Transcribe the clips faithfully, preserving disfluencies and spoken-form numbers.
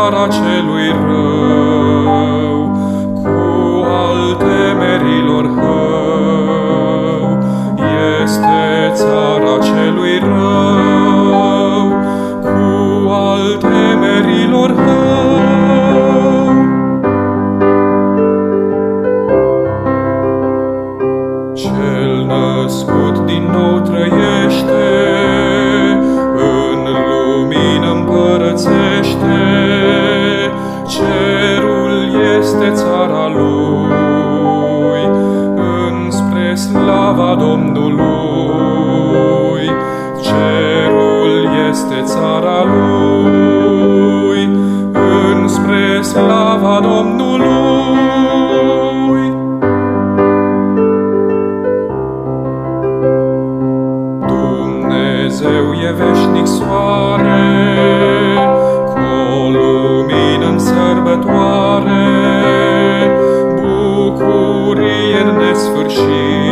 țara celui rău, cu al temerilor hău. Este țara celui rău, cu al temerilor hău. Cel născut din nou trăiește, în lumină împărățește. Cerul este țara lui, înspre slava Domnului. Cerul este țara lui, înspre slava Domnului. Dumnezeu e veșnic soare, cu lumină în sărbătoare, bucurie în nesfârșit,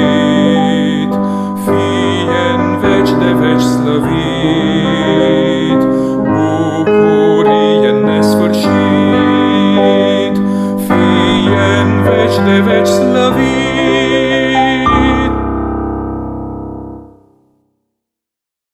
fie în veci de veci slăvit. Bucurie în nesfârșit, fie în veci de veci slăvit.